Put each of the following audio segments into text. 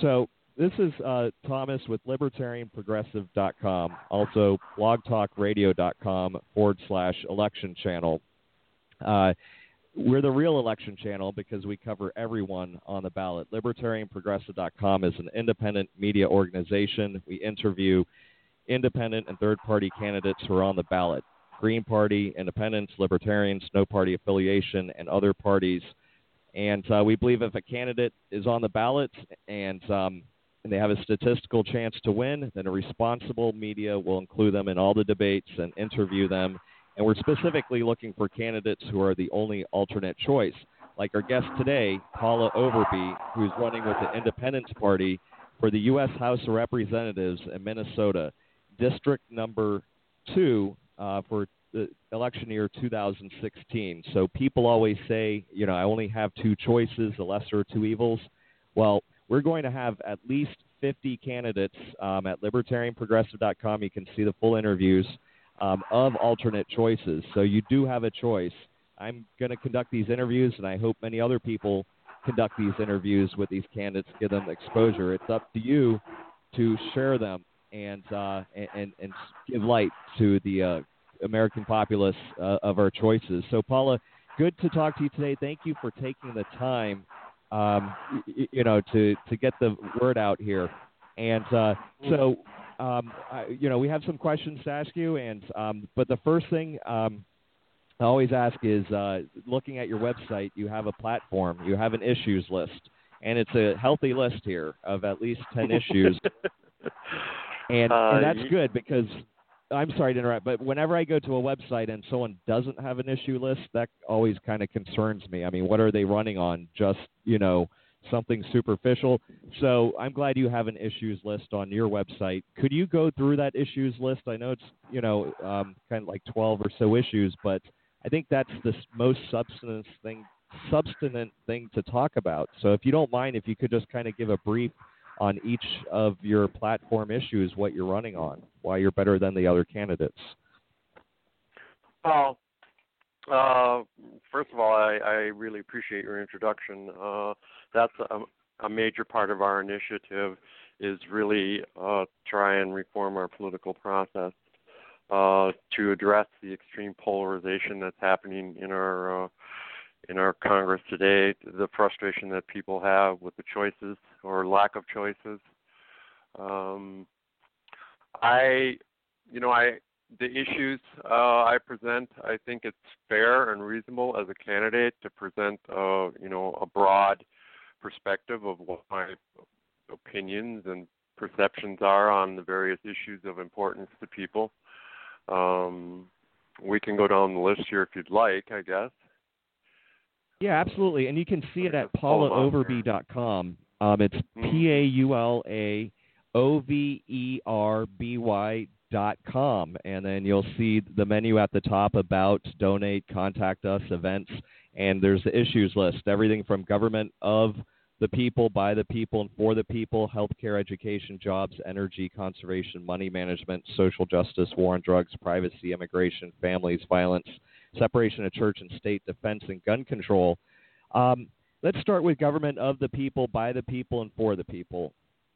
So this is Thomas with libertarianprogressive.com, also blogtalkradio.com/election channel. We're the real election channel because we cover everyone on the ballot. Libertarianprogressive.com is an independent media organization. We interview independent and third-party candidates who are on the ballot. Green Party, independents, libertarians, no party affiliation, and other parties. And we believe if a candidate is on the ballot and they have a statistical chance to win, then a responsible media will include them in all the debates and interview them. And we're specifically looking for candidates who are the only alternate choice, like our guest today, Paula Overby, who's running with the Independence Party for the U.S. House of Representatives in Minnesota, District Number 2 for the election year 2016. So people always say, I only have two choices, the lesser of two evils. Well, we're going to have at least 50 candidates at libertarianprogressive.com. You can see the full interviews of alternate choices. So you do have a choice. I'm going to conduct these interviews, and I hope many other people conduct these interviews with these candidates, give them exposure. It's up to you to share them and give light to the American populace of our choices. So, Paula, good to talk to you today. Thank you for taking the time, to get the word out here. And we have some questions to ask you, but the first thing I always ask is, looking at your website, you have a platform, you have an issues list, and it's a healthy list here of at least 10 issues. And that's good because, I'm sorry to interrupt, but whenever I go to a website and someone doesn't have an issue list, that always kind of concerns me. I mean, what are they running on? Just, something superficial. So I'm glad you have an issues list on your website. Could you go through that issues list? I know it's, kind of like 12 or so issues, but I think that's the most substantive thing to talk about. So if you don't mind, if you could just kind of give a brief on each of your platform issues, what you're running on, why you're better than the other candidates. Well, first of all, I really appreciate your introduction. That's a major part of our initiative is really try and reform our political process to address the extreme polarization that's happening in our Congress today, the frustration that people have with the choices or lack of choices. The issues I present, I think it's fair and reasonable as a candidate to present, a broad perspective of what my opinions and perceptions are on the various issues of importance to people. We can go down the list here if you'd like, I guess. Yeah, absolutely. And you can see it at paulaoverby.com. It's PAULAOVERBY.com. And then you'll see the menu at the top, about, donate, contact us, events, and there's the issues list. Everything from government of the people, by the people, and for the people, healthcare, education, jobs, energy, conservation, money management, social justice, war on drugs, privacy, immigration, families, violence, separation of church and state, defense, and gun control. Let's start with government of the people, by the people, and for the people.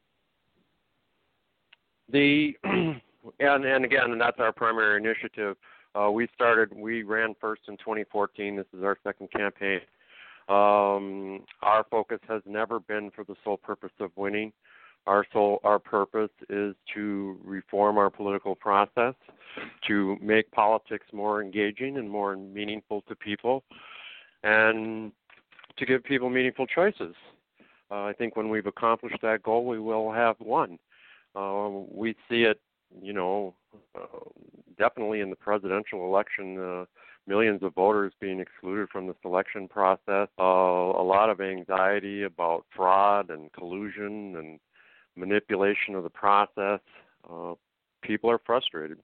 And that's our primary initiative. We ran first in 2014. This is our second campaign. Our focus has never been for the sole purpose of winning. Our purpose is to reform our political process, to make politics more engaging and more meaningful to people, and to give people meaningful choices. I think when we've accomplished that goal, we will have won. We see it, definitely in the presidential election, millions of voters being excluded from the selection process, a lot of anxiety about fraud and collusion and manipulation of the process. People are frustrated.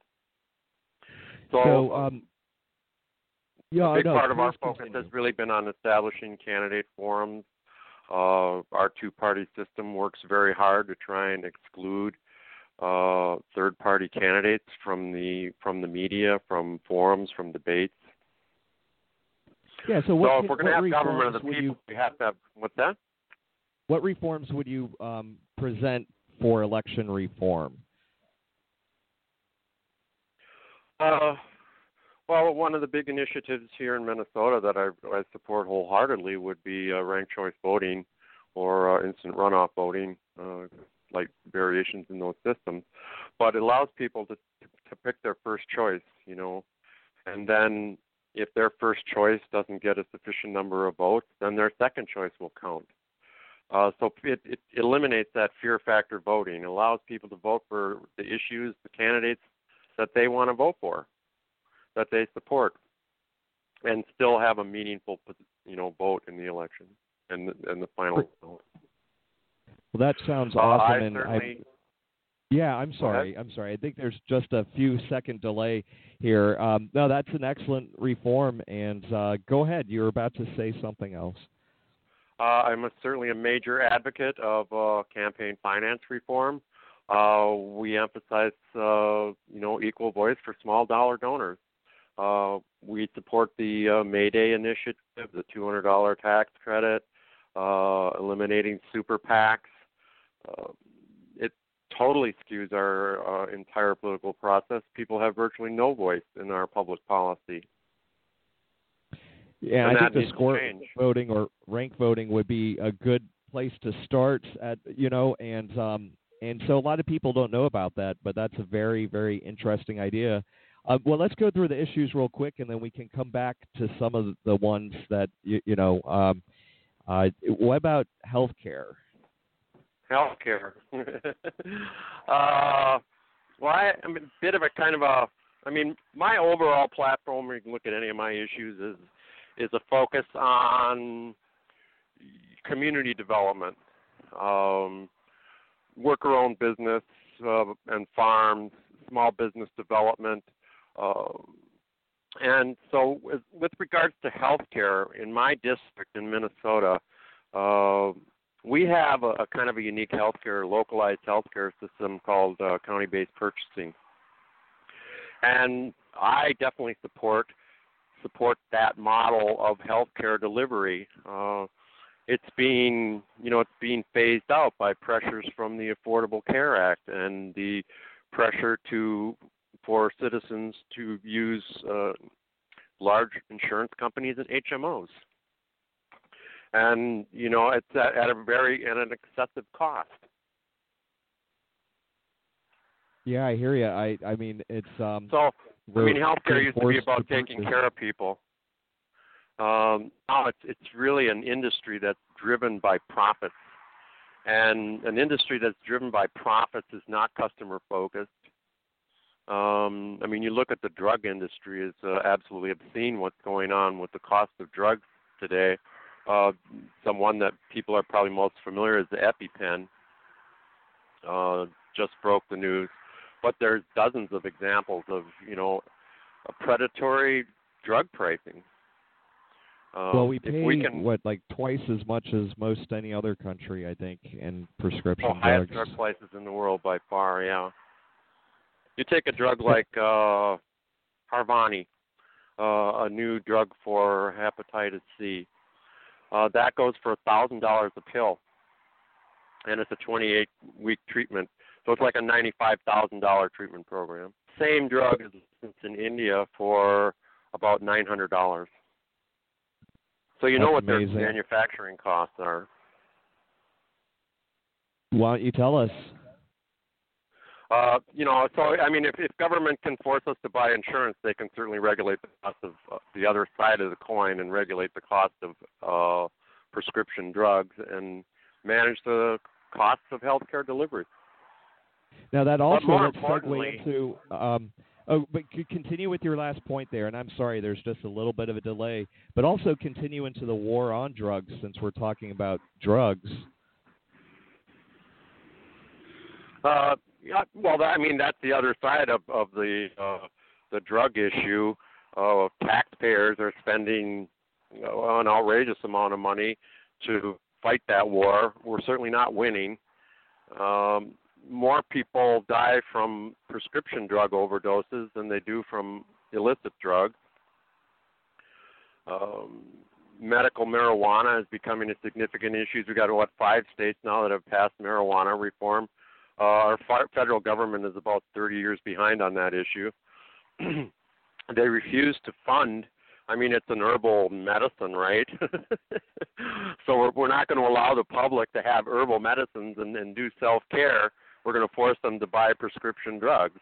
A big part of our focus has really been on establishing candidate forums. Our two-party system works very hard to try and exclude third-party candidates from the media, from forums, from debates. Yeah. So if we're going to have government of the people, we have to have what's that? what reforms would you present for election reform? Well, one of the big initiatives here in Minnesota that I support wholeheartedly would be ranked choice voting or instant runoff voting, like variations in those systems. But it allows people to pick their first choice, and then if their first choice doesn't get a sufficient number of votes, then their second choice will count. So it eliminates that fear factor voting. It allows people to vote for the issues, the candidates that they want to vote for, that they support, and still have a meaningful, vote in the election and the final vote. Well, that sounds awesome. I'm sorry. I think there's just a few second delay here. No, that's an excellent reform. And go ahead. You were about to say something else. I'm certainly a major advocate of campaign finance reform. We emphasize, equal voice for small dollar donors. We support the May Day initiative, the $200 tax credit, eliminating super PACs. It totally skews our entire political process. People have virtually no voice in our public policy. Yeah, I think the score voting or rank voting would be a good place to start at, and so a lot of people don't know about that, but that's a very, very interesting idea. Well, let's go through the issues real quick, and then we can come back to some of the ones that, what about health care? Healthcare. I'm a bit of a my overall platform, you can look at any of my issues, is a focus on community development, worker-owned business and farms, small business development. And so with regards to healthcare, in my district in Minnesota, we have a kind of a unique localized healthcare system called county-based purchasing. And I definitely support that model of healthcare delivery. It's being phased out by pressures from the Affordable Care Act and the pressure for citizens to use large insurance companies and HMOs. And it's at an excessive cost. Yeah, I hear you. I mean, it's healthcare used to be about taking care of people. Now it's really an industry that's driven by profits, and an industry that's driven by profits is not customer focused. You look at the drug industry; it's absolutely obscene what's going on with the cost of drugs today. One that people are probably most familiar is the EpiPen. Just broke the news. But there's dozens of examples of, a predatory drug pricing. Well, we pay, like twice as much as most any other country, I think, in prescription drugs. Highest drug prices in the world by far, yeah. You take a drug like Harvoni, a new drug for hepatitis C. That goes for $1,000 a pill, and it's a 28-week treatment. So it's like a $95,000 treatment program. Same drug is in India for about $900. So you know what their manufacturing costs are. Why don't you tell us? If government can force us to buy insurance, they can certainly regulate the cost of the other side of the coin and regulate the cost of prescription drugs and manage the costs of healthcare delivery. Now that also let's segue into. But continue with your last point there, and I'm sorry, there's just a little bit of a delay. But also continue into the war on drugs, since we're talking about drugs. That's the other side of the drug issue. Taxpayers are spending an outrageous amount of money to fight that war. We're certainly not winning. More people die from prescription drug overdoses than they do from illicit drugs. medical marijuana is becoming a significant issue. We've got, 5 states now that have passed marijuana reform. Our federal government is about 30 years behind on that issue. They refuse to fund. I mean, it's an herbal medicine, right? So we're not going to allow the public to have herbal medicines and do self-care. We're going to force them to buy prescription drugs.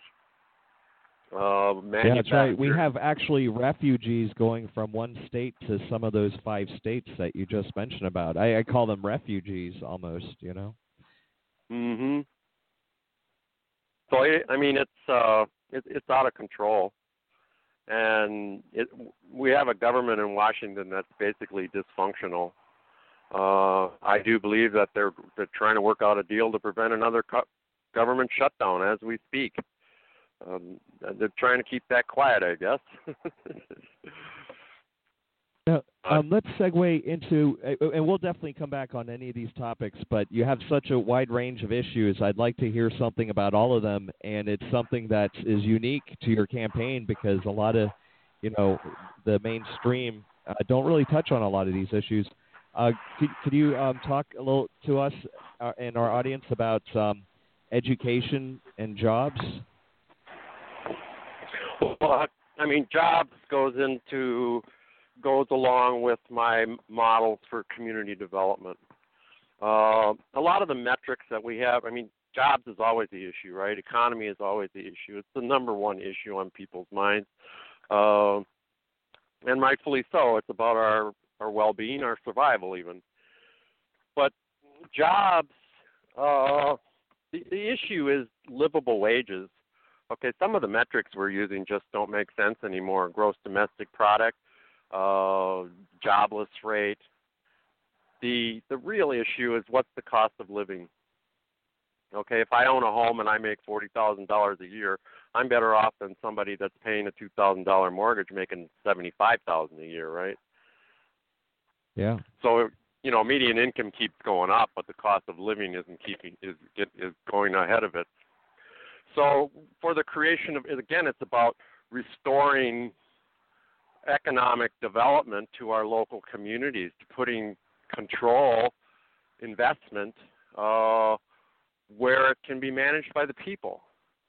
Yeah, that's right. We have actually refugees going from one state to some of those 5 states that you just mentioned about. I call them refugees almost, you know. Mhm. So I mean, it's out of control, and we have a government in Washington that's basically dysfunctional. I do believe that they're trying to work out a deal to prevent another government shutdown as we speak. They're trying to keep that quiet, I guess. Now, let's segue into, and we'll definitely come back on any of these topics, but you have such a wide range of issues. I'd like to hear something about all of them, and it's something that is unique to your campaign because a lot of, the mainstream don't really touch on a lot of these issues. Could you talk a little to us and our audience about education and jobs? Well, I mean, jobs goes along with my models for community development. A lot of the metrics that we have, I mean, jobs is always the issue, right? Economy is always the issue. It's the number one issue on people's minds, and rightfully so. It's about our well-being, our survival even. But jobs, the issue is livable wages. Okay, some of the metrics we're using just don't make sense anymore. Gross domestic product, jobless rate. The real issue is what's the cost of living. Okay, if I own a home and I make $40,000 a year, I'm better off than somebody that's paying a $2,000 mortgage making $75,000 a year, right? Yeah. So median income keeps going up, but the cost of living is going ahead of it. So for the creation of, again, it's about restoring economic development to our local communities, to putting control, investment, where it can be managed by the people.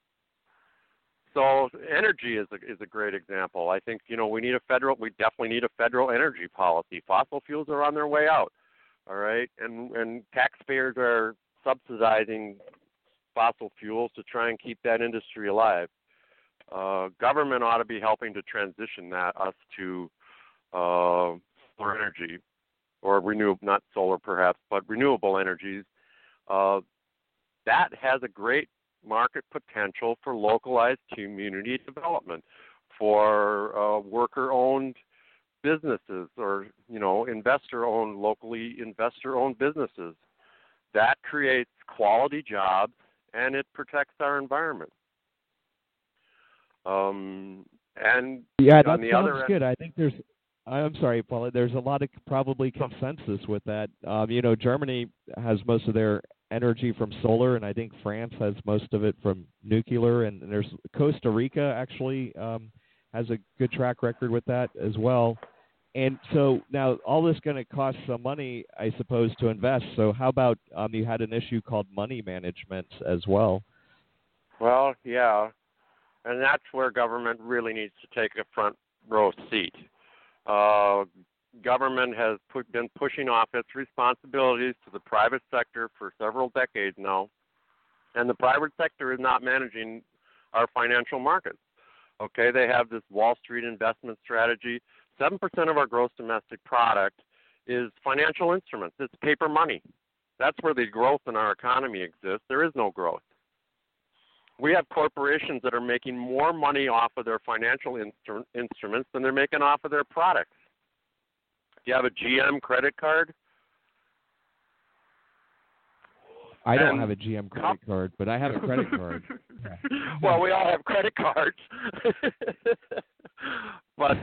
So energy is a great example. I think, we definitely need a federal energy policy. Fossil fuels are on their way out, all right? And taxpayers are subsidizing fossil fuels to try and keep that industry alive. Government ought to be helping to transition us to solar energy, or not solar perhaps, but renewable energies. That has a great market potential for localized community development, for worker-owned businesses, or locally investor-owned businesses. That creates quality jobs, and it protects our environment. And yeah, that on the sounds other good. I think I'm sorry, Paula. There's a lot of probably consensus with that. Germany has most of their energy from solar, and I think France has most of it from nuclear. And there's Costa Rica actually has a good track record with that as well. And so now all this is going to cost some money, I suppose, to invest. So how about you had an issue called money management as well? Well, yeah, and that's where government really needs to take a front row seat. Government has been pushing off its responsibilities to the private sector for several decades now, and the private sector is not managing our financial markets. Okay, they have this Wall Street investment strategy. 7% of our gross domestic product is financial instruments. It's paper money. That's where the growth in our economy exists. There is no growth. We have corporations that are making more money off of their financial instruments than they're making off of their products. Do you have a GM credit card? I don't have a GM credit card, but I have a credit card. Well, we all have credit cards. But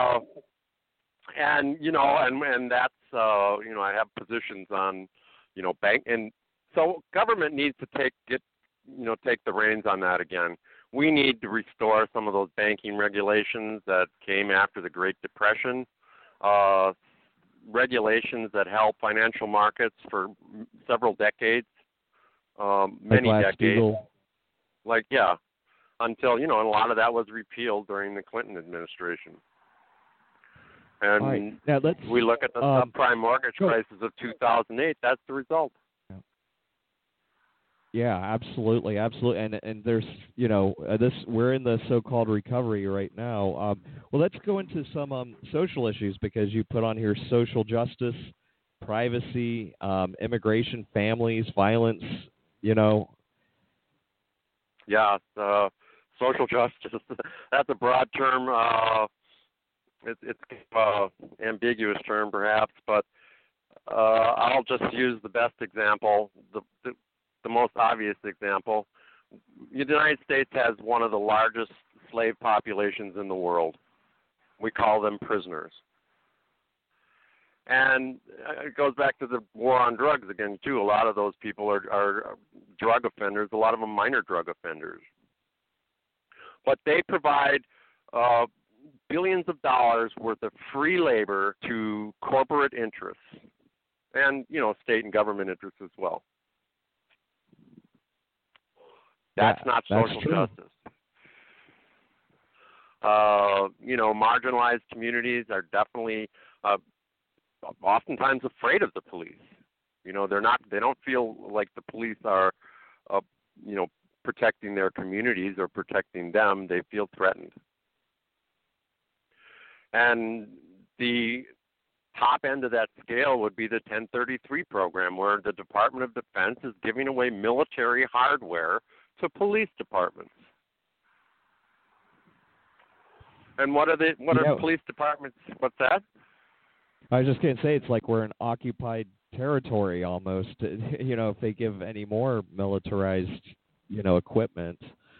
and that's I have positions on bank, and so government needs to take the reins on that again. We need to restore some of those banking regulations that came after the Great Depression. regulations that help financial markets for several decades, many like decades. Glass-Steagall. Like, yeah, until, and a lot of that was repealed during the Clinton administration. And All right. Now we look at the subprime mortgage crisis of 2008, that's the result. Yeah, absolutely, and there's we're in the so-called recovery right now. Well, let's go into some social issues, because you put on here social justice, privacy, immigration, families, violence. Yeah, social justice. That's a broad term. It's ambiguous term perhaps, but I'll just use the best example, the most obvious example. The United States has one of the largest slave populations in the world. We call them prisoners. And it goes back to the war on drugs again, too. A lot of those people are drug offenders, a lot of them minor drug offenders. But they provide billions of dollars worth of free labor to corporate interests and, state and government interests as well. That's not social justice. Marginalized communities are definitely oftentimes afraid of the police. They don't feel like the police are, protecting their communities or protecting them. They feel threatened. And the top end of that scale would be the 1033 program, where the Department of Defense is giving away military hardware to police departments. And what are police departments? What's that? I was just going to say, it's like we're in occupied territory almost. If they give any more militarized, equipment.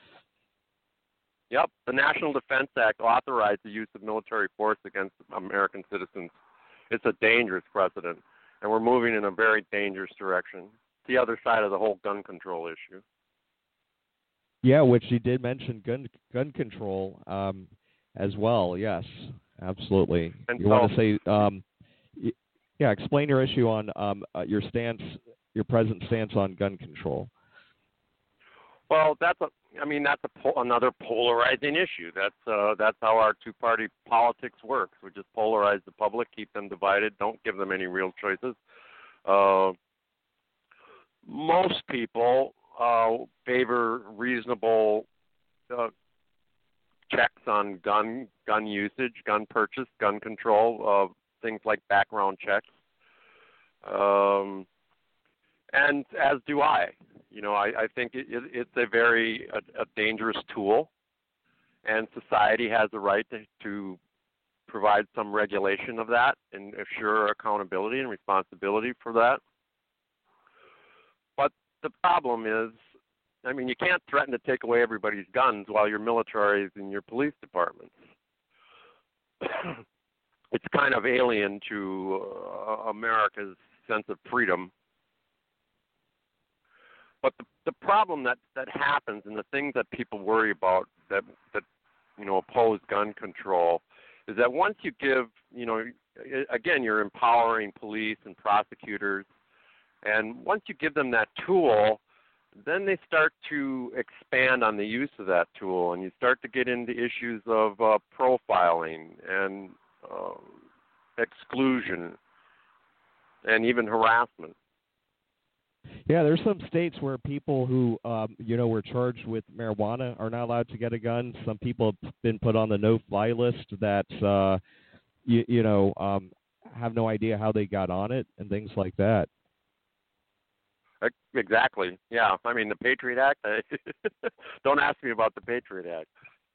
Yep, the National Defense Act authorized the use of military force against American citizens. It's a dangerous precedent, and we're moving in a very dangerous direction. It's the other side of the whole gun control issue. Yeah, which you did mention gun control as well. Yes, absolutely. And you want to say, explain your issue on your present stance on gun control. Well, that's another polarizing issue. That's how our two-party politics works. We just polarize the public, keep them divided, don't give them any real choices. Most people favor reasonable checks on gun usage, gun purchase, gun control, things like background checks, and as do I. I think it's a very dangerous tool, and society has a right to provide some regulation of that and assure accountability and responsibility for that. But the problem is, you can't threaten to take away everybody's guns while your military is in your police departments. It's kind of alien to America's sense of freedom. But the problem that happens, and the things that people worry about that oppose gun control, is that once you give, again, you're empowering police and prosecutors, and once you give them that tool, then they start to expand on the use of that tool, and you start to get into issues of profiling and exclusion and even harassment. Yeah, there's some states where people who, were charged with marijuana are not allowed to get a gun. Some people have been put on the no-fly list that, have no idea how they got on it and things like that. Exactly. Yeah. The Patriot Act. Don't ask me about the Patriot Act.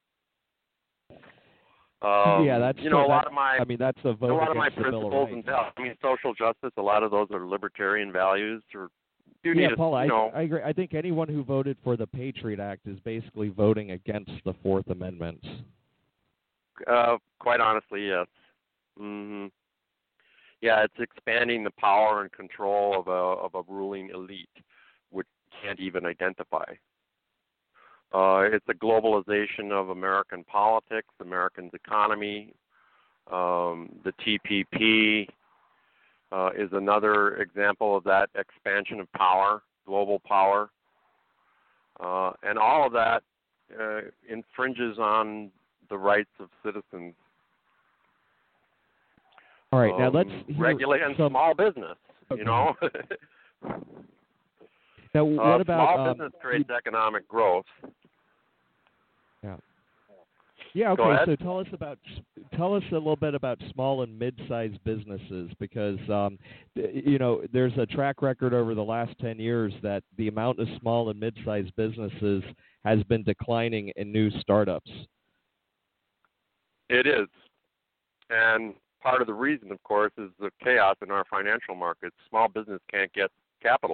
That's a lot of my. That's a vote. A lot of my against the Bill of principles Rights. and social justice. A lot of those are libertarian values. Paul, I agree. I think anyone who voted for the Patriot Act is basically voting against the Fourth Amendment. Quite honestly, yes. Mm-hmm. Yeah, it's expanding the power and control of a ruling elite, which can't even identify. It's a globalization of American politics, Americans' economy, the TPP, is another example of that expansion of power, global power. And all of that infringes on the rights of citizens. All right, now let's regulate and small business. Okay. You know. Now, what about small business creates economic growth? Yeah. Yeah. Go Okay. ahead. So tell us a little bit about small and mid-sized businesses, because there's a track record over the last 10 years that the amount of small and mid-sized businesses has been declining in new startups. It is, and part of the reason, of course, is the chaos in our financial markets. Small business can't get capital.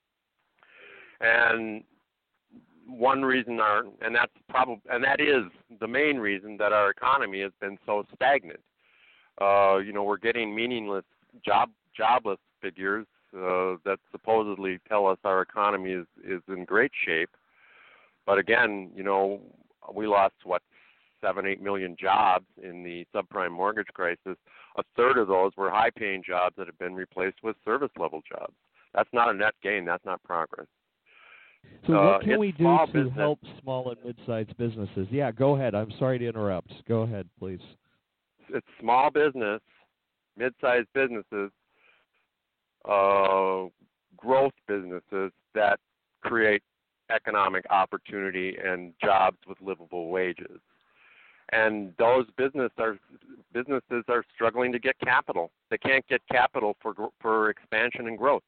And one reason that is the main reason that our economy has been so stagnant. We're getting meaningless jobless figures that supposedly tell us our economy is in great shape. But again, we lost 7-8 million jobs in the subprime mortgage crisis. A third of those were high-paying jobs that have been replaced with service-level jobs. That's not a net gain. That's not progress. So what can we do to help small and mid-sized businesses? Yeah, go ahead. I'm sorry to interrupt. Go ahead, please. It's small business, mid-sized businesses, growth businesses that create economic opportunity and jobs with livable wages. And those businesses are struggling to get capital. They can't get capital for expansion and growth.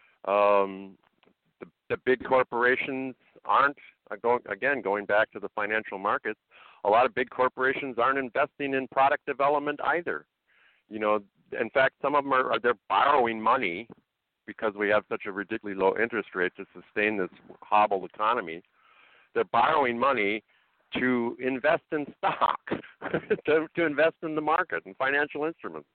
The big corporations aren't, going back to the financial markets, a lot of big corporations aren't investing in product development either. In fact, some of them they're borrowing money because we have such a ridiculously low interest rate to sustain this hobbled economy. They're borrowing money to invest in stock, to invest in the market and financial instruments.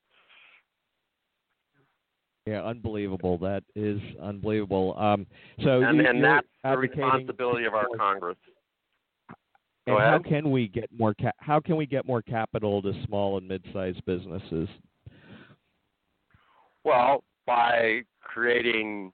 Yeah, unbelievable. That is unbelievable. And that's the responsibility of our Congress. And how can we get more capital to small and mid-sized businesses? Well, by creating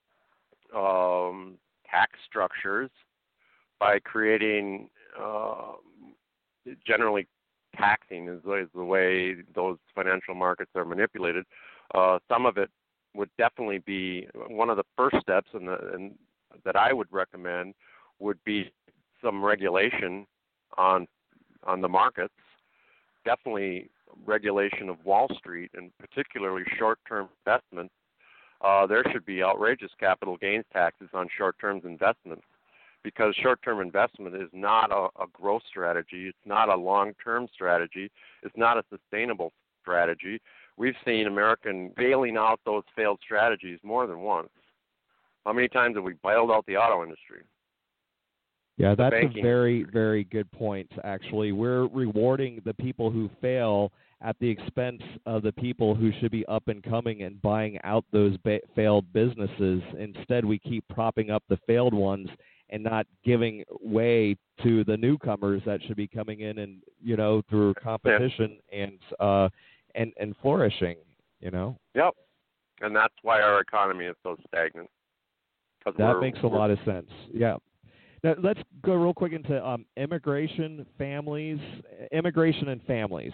tax structures, by creating generally taxing is the way those financial markets are manipulated. Some of it would definitely be one of the first steps, and that I would recommend would be some regulation on the markets. Definitely regulation of Wall Street, and particularly short-term investments. There should be outrageous capital gains taxes on short-term investments, because short-term investment is not a growth strategy. It's not a long-term strategy. It's not a sustainable strategy. We've seen American bailing out those failed strategies more than once. How many times have we bailed out the auto industry? Yeah, that's a very, very good point, actually. We're rewarding the people who fail at the expense of the people who should be up and coming and buying out those failed businesses. Instead, we keep propping up the failed ones and not giving way to the newcomers that should be coming in and, through competition and flourishing, Yep. And that's why our economy is so stagnant. That makes a lot of sense. Yeah. Now, let's go real quick into immigration and families.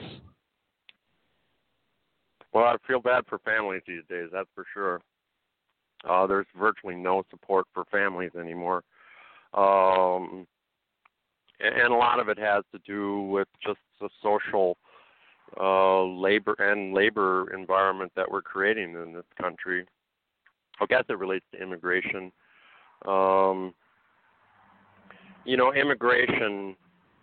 Well, I feel bad for families these days, that's for sure. There's virtually no support for families anymore. And a lot of it has to do with just the social labor environment that we're creating in this country. I guess it relates to immigration. Immigration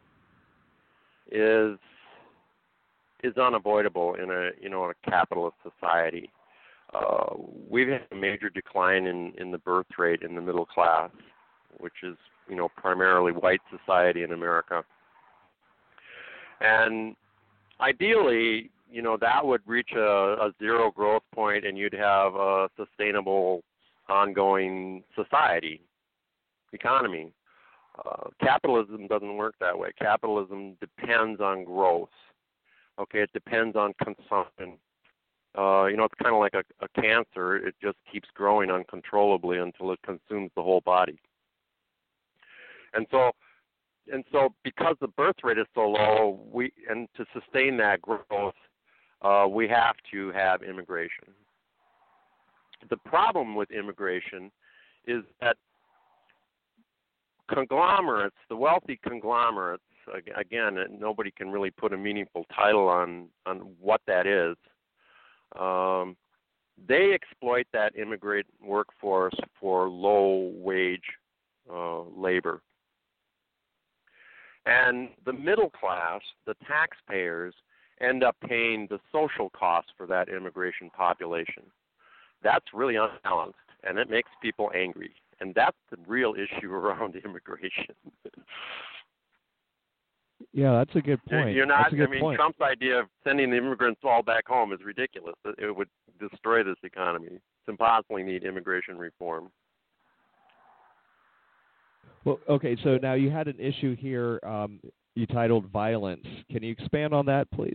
is unavoidable in a capitalist society. We've had a major decline in the birth rate in the middle class, which is primarily white society in America. And ideally, that would reach a zero growth point, and you'd have a sustainable, ongoing economy. Capitalism doesn't work that way. Capitalism depends on growth. Okay, it depends on consumption. It's kind of like a cancer. It just keeps growing uncontrollably until it consumes the whole body. And so because the birth rate is so low, to sustain that growth, we have to have immigration. The problem with immigration is that conglomerates, the wealthy conglomerates, again, nobody can really put a meaningful title on what that is. They exploit that immigrant workforce for low-wage labor. And the middle class, the taxpayers, end up paying the social costs for that immigration population. That's really unbalanced, and it makes people angry. And that's the real issue around immigration. Yeah, that's a good point. You're not. Point. Trump's idea of sending the immigrants all back home is ridiculous. It would destroy this economy. It's impossible. We need immigration reform. Well, okay. So now you had an issue here. You titled "Violence." Can you expand on that, please?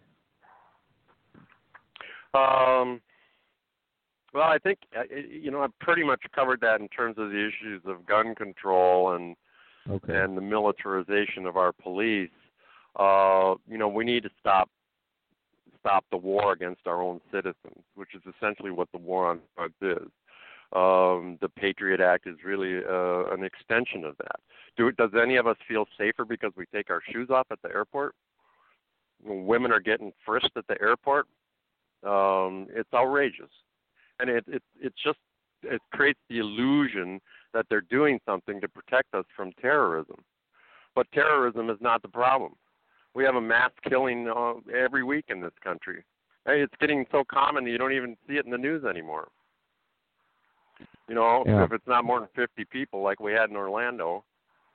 Well, I think I've pretty much covered that in terms of the issues of gun control and the militarization of our police. We need to stop the war against our own citizens, which is essentially what the war on drugs is. The Patriot Act is really an extension of that. Does any of us feel safer because we take our shoes off at the airport? When women are getting frisked at the airport, it's outrageous. And it creates the illusion that they're doing something to protect us from terrorism. But terrorism is not the problem. We have a mass killing every week in this country. It's getting so common that you don't even see it in the news anymore. If it's not more than 50 people like we had in Orlando.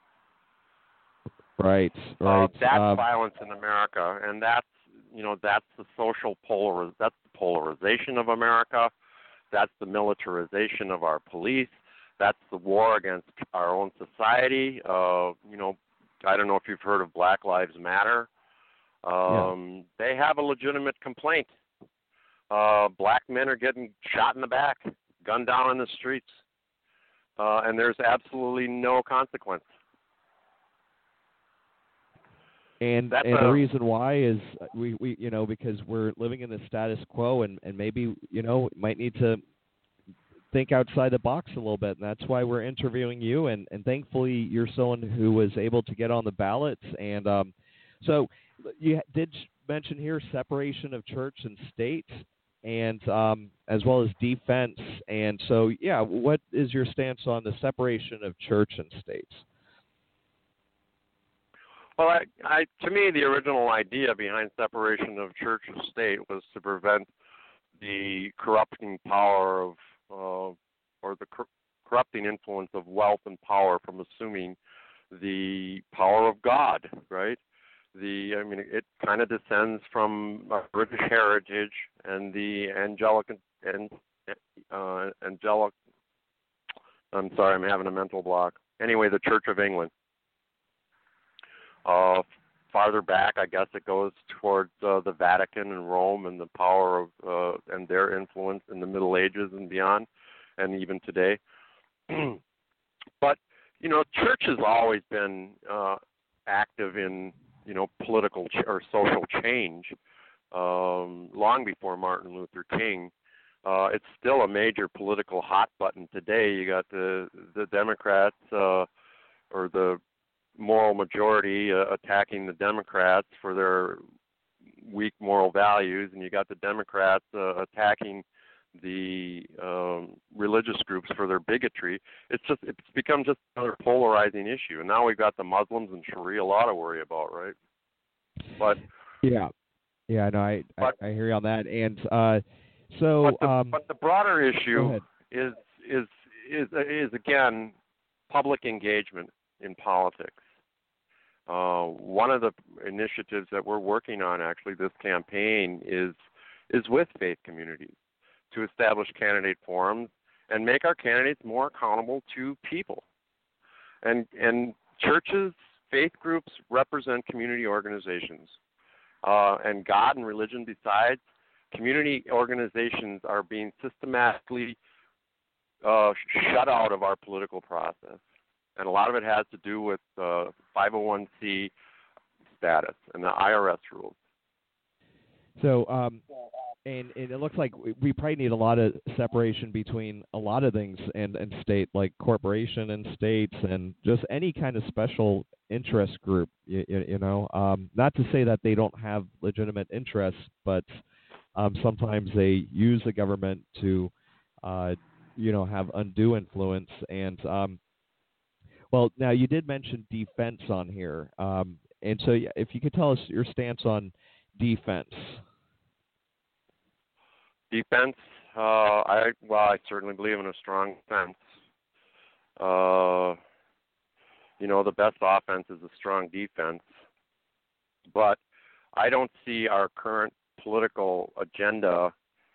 Right. That's violence in America, and that's the social that's the polarization of America. That's the militarization of our police. That's the war against our own society. I don't know if you've heard of Black Lives Matter. They have a legitimate complaint. Black men are getting shot in the back, gunned down in the streets, and there's absolutely no consequence. And the reason why is we because we're living in the status quo, and maybe might need to think outside the box a little bit, and that's why we're interviewing you. And thankfully, you're someone who was able to get on the ballots. And so you did mention here separation of church and state, and as well as defense. And so, what is your stance on the separation of church and state? Well, to me, the original idea behind separation of church and state was to prevent the corrupting power of, or the corrupting influence of wealth and power from assuming the power of God, right? It kind of descends from our British heritage and the angelic. I'm sorry, I'm having a mental block. Anyway, the Church of England. Farther back, I guess it goes towards the Vatican and Rome and the power of and their influence in the Middle Ages and beyond, and even today. But church has always been active in political or social change long before Martin Luther King. It's still a major political hot button today. You got the Democrats or the moral majority attacking the Democrats for their weak moral values, and you got the Democrats attacking the religious groups for their bigotry. It's become just another polarizing issue, and now we've got the Muslims and Sharia law to worry about, right? But no, I hear you on that, and but the broader issue is again public engagement in politics. One of the initiatives that we're working on, actually, this campaign is with faith communities to establish candidate forums and make our candidates more accountable to people. And churches, faith groups represent community organizations, and God and religion decides community organizations are being systematically shut out of our political process. And a lot of it has to do with 501c status and the IRS rules. So, and it looks like we probably need a lot of separation between a lot of things and state, like corporation and states, and just any kind of special interest group. You know, not to say that they don't have legitimate interests, but sometimes they use the government to, you know, have undue influence. And well, now you did mention defense on here, and so if you could tell us your stance on defense. Defense, I certainly believe in a strong defense. You know, the best offense is a strong defense. But I don't see our current political agenda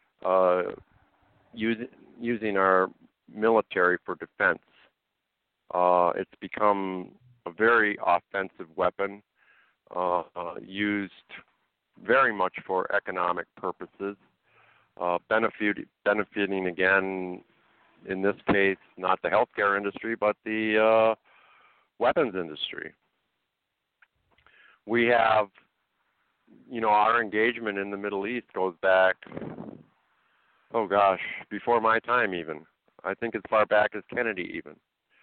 using our military for defense. It's become a very offensive weapon, used very much for economic purposes. Benefiting again, in this case, not the healthcare industry, but the weapons industry. We have, you know, our engagement in the Middle East goes back, oh gosh, before my time even. I think as far back as Kennedy even.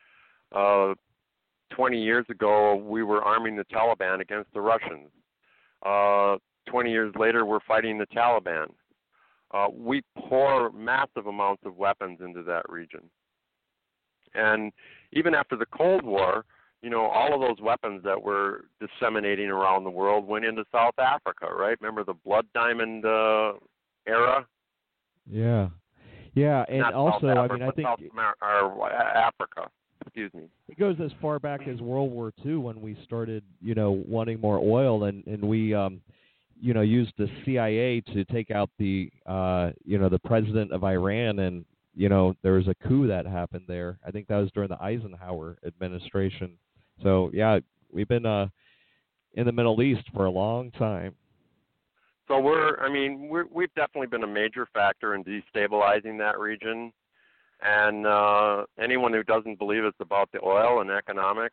20 years ago, we were arming the Taliban against the Russians. 20 years later, we're fighting the Taliban. We pour massive amounts of weapons into that region. And even after the Cold War, you know, all of those weapons that were disseminating around the world went into South Africa, right? Remember the Blood Diamond era? Yeah. Yeah, and Not also, South Africa, I mean, I think Africa. Excuse me. It goes as far back as World War II when we started, you know, wanting more oil, and we you know, used the CIA to take out the, you know, the president of Iran, and, you know, there was a coup that happened there. I think that was during the Eisenhower administration. So, yeah, we've been in the Middle East for a long time. So we've definitely been a major factor in destabilizing that region. And anyone who doesn't believe it's about the oil and economics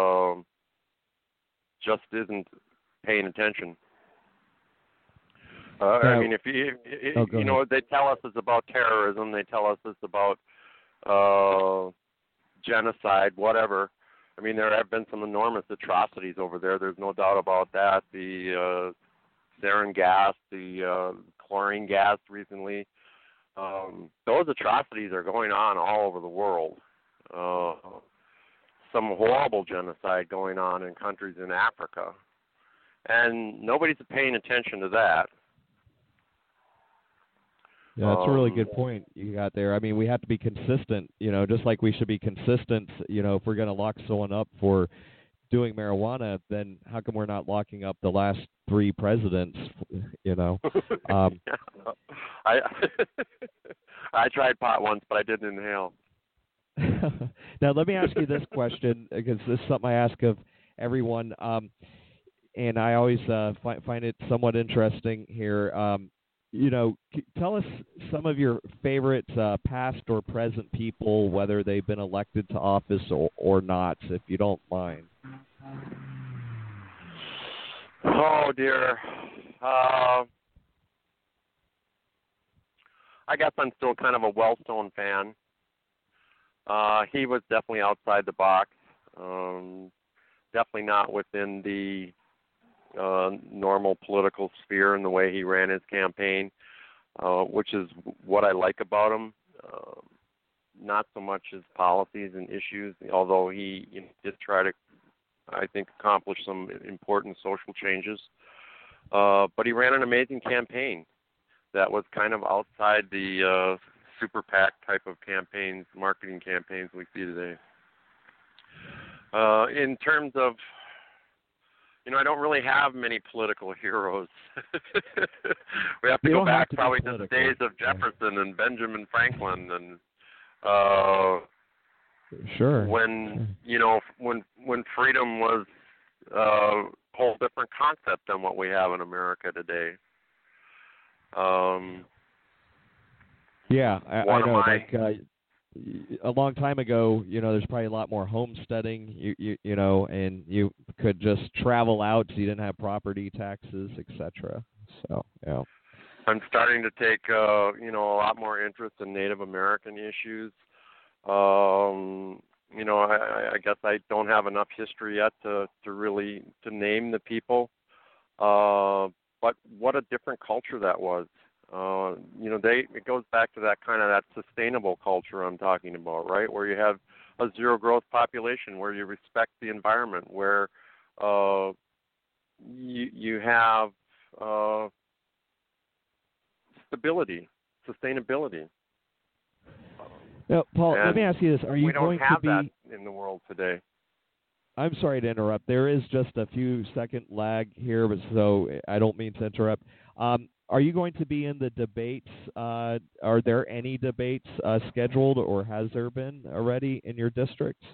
just isn't paying attention. I mean, if you know, they tell us it's about terrorism, they tell us it's about genocide, whatever. I mean, there have been some enormous atrocities over there. There's no doubt about that. The sarin gas, the chlorine gas recently. Those atrocities are going on all over the world. Some horrible genocide going on in countries in Africa. And nobody's paying attention to that. Yeah, that's a really good point you got there. I mean, we have to be consistent, you know, just like we should be consistent, you know, if we're going to lock someone up for doing marijuana, then how come we're not locking up the last 3 presidents, you know? I tried pot once, but I didn't inhale. Now, let me ask you this question, because this is something I ask of everyone, and I always find it somewhat interesting here. You know, tell us some of your favorite past or present people, whether they've been elected to office or not, if you don't mind. Oh, dear. I guess I'm still kind of a Wellstone fan. He was definitely outside the box. Definitely not within the normal political sphere in the way he ran his campaign, which is what I like about him. Not so much his policies and issues, although he did try to, I think, accomplish some important social changes. But he ran an amazing campaign that was kind of outside the super PAC type of campaigns, marketing campaigns we see today. In terms of, I don't really have many political heroes. We have to go back probably to the days of Jefferson and Benjamin Franklin and sure. When when freedom was a whole different concept than what we have in America today. Yeah, I One of know. my Like a long time ago, there's probably a lot more homesteading. You know, and you could just travel out, so you didn't have property taxes, etc. So yeah. I'm starting to take a lot more interest in Native American issues. I guess I don't have enough history yet to really to name the people. But what a different culture that was. It goes back to that kind of that sustainable culture I'm talking about, right? Where you have a zero growth population, where you respect the environment, where you have stability, sustainability. Now, Paul, And let me ask you this: Are you we don't going to have be? that in the world today. I'm sorry to interrupt. There is just a few second lag here, but so I don't mean to interrupt. Are you going to be in the debates? Are there any debates scheduled, or has there been already in your district?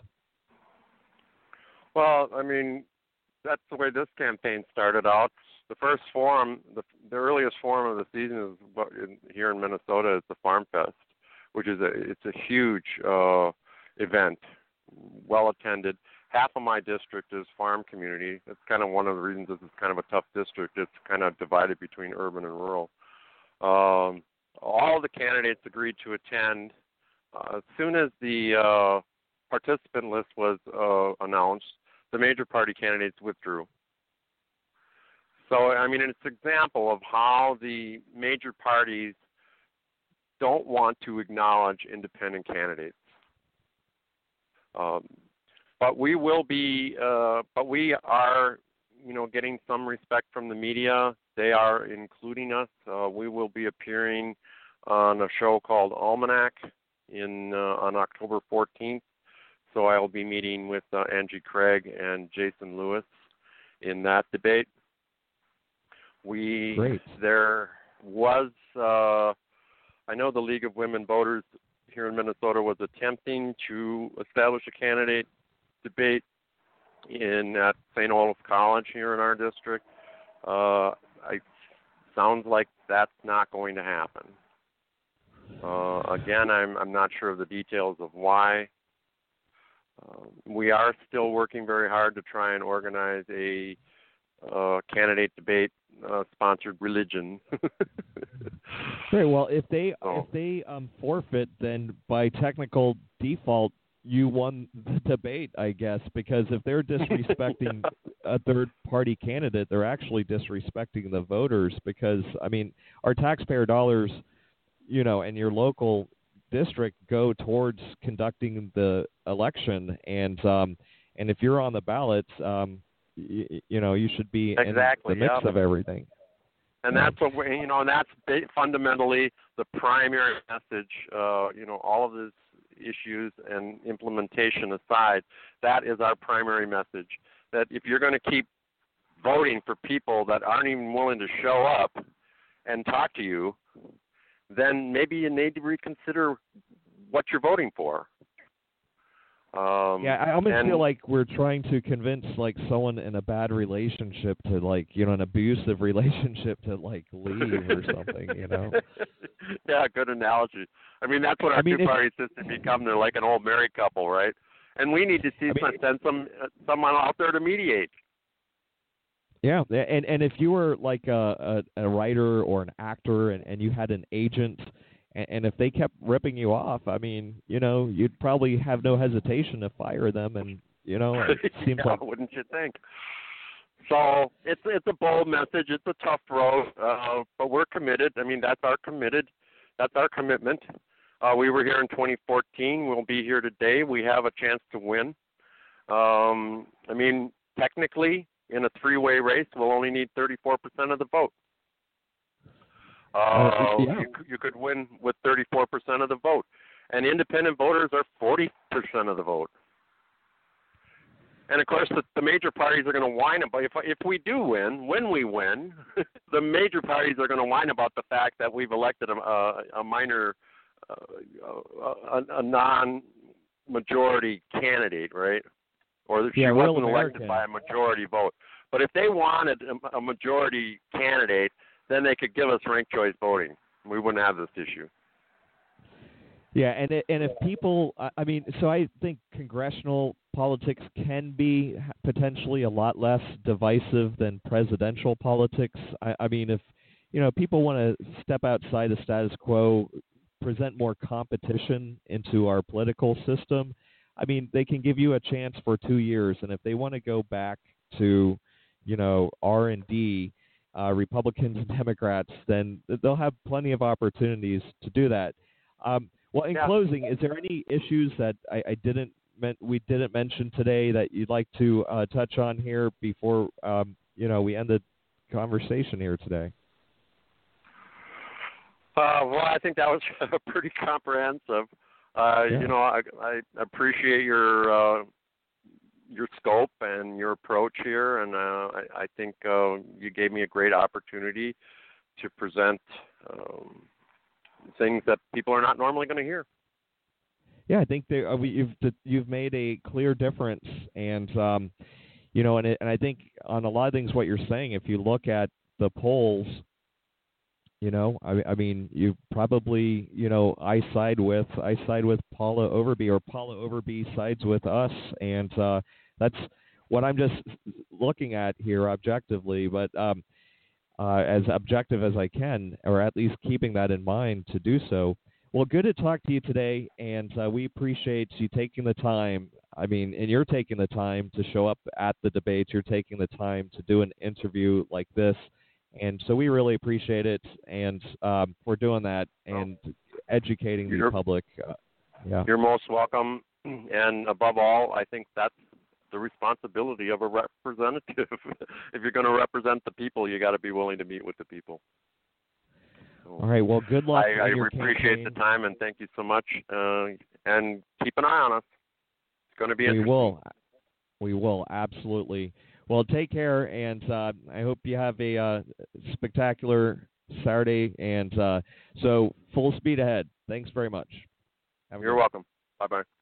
Well, I mean, that's the way this campaign started out. The first forum, the earliest forum of the season here in Minnesota is the Farm Fest, which is it's a huge event, well attended. Half of my district is farm community. That's kind of one of the reasons this is kind of a tough district. It's kind of divided between urban and rural. All the candidates agreed to attend. As soon as the participant list was announced, the major party candidates withdrew. So, I mean, it's an example of how the major parties don't want to acknowledge independent candidates. But we will be, but we are, getting some respect from the media. They are including us. We will be appearing on a show called Almanac on October 14th. So I will be meeting with Angie Craig and Jason Lewis in that debate. Great. There was, I know the League of Women Voters here in Minnesota was attempting to establish a candidate debate at St. Olaf College here in our district. Sounds like that's not going to happen. Again, I'm not sure of the details of why. We are still working very hard to try and organize a candidate debate sponsored religion. Great. Well, if they forfeit, then by technical default, you won the debate, I guess, because if they're disrespecting a third-party candidate, they're actually disrespecting the voters. Because I mean, our taxpayer dollars, and your local district go towards conducting the election, and if you're on the ballot, you should be exactly, in the mix of everything. And that's what and that's fundamentally the primary message. All of these issues and implementation aside, that is our primary message. That if you're going to keep voting for people that aren't even willing to show up and talk to you, then maybe you need to reconsider what you're voting for. I almost feel like we're trying to convince someone in a bad relationship to an abusive relationship to leave or something, Yeah, good analogy. I mean, that's what our two-party system become. They're like an old married couple, right? And we need to send someone out there to mediate. Yeah, and if you were like a writer or an actor and you had an agent, and if they kept ripping you off, I mean, you'd probably have no hesitation to fire them, and it seems like, wouldn't you think? So it's a bold message. It's a tough road, but we're committed. I mean, that's our commitment. We were here in 2014. We'll be here today. We have a chance to win. I mean, technically, in a three-way race, we'll only need 34% of the vote. You could win with 34% of the vote. And independent voters are 40% of the vote. And, of course, the major parties are going to whine about, if we do win, when we win, the major parties are going to whine about the fact that we've elected a minor, a non-majority candidate, right? Or she wasn't elected by a majority vote. But if they wanted a majority candidate, then they could give us ranked choice voting. We wouldn't have this issue. Yeah, and if people, I mean, so I think congressional politics can be potentially a lot less divisive than presidential politics. I mean, if people want to step outside the status quo, present more competition into our political system, I mean, they can give you a chance for 2 years, and if they want to go back to, R&D, Republicans and Democrats, then they'll have plenty of opportunities to do that. Well, in closing, is there any issues that we didn't mention today that you'd like to touch on here before we end the conversation here today? Well, I think that was pretty comprehensive. I appreciate your scope and your approach here, and I think you gave me a great opportunity to present things that people are not normally going to hear. Yeah, I think you've made a clear difference, and and I think on a lot of things what you're saying, if you look at the polls, I mean, you probably, I side with Paula Overby, or Paula Overby sides with us, and that's what I'm just looking at here objectively, but as objective as I can, or at least keeping that in mind to do so. Well, good to talk to you today, and we appreciate you taking the time. I mean, and you're taking the time to show up at the debates. You're taking the time to do an interview like this. And so we really appreciate it, and for doing that and educating the public. You're most welcome, and above all, I think that's the responsibility of a representative. If you're going to represent the people, you got to be willing to meet with the people. All right, well, good luck. I appreciate the time, and thank you so much, and keep an eye on us. It's going to be interesting. We will, absolutely. Well, take care, and I hope you have a spectacular Saturday, and so full speed ahead. Thanks very much. You're welcome. Bye-bye.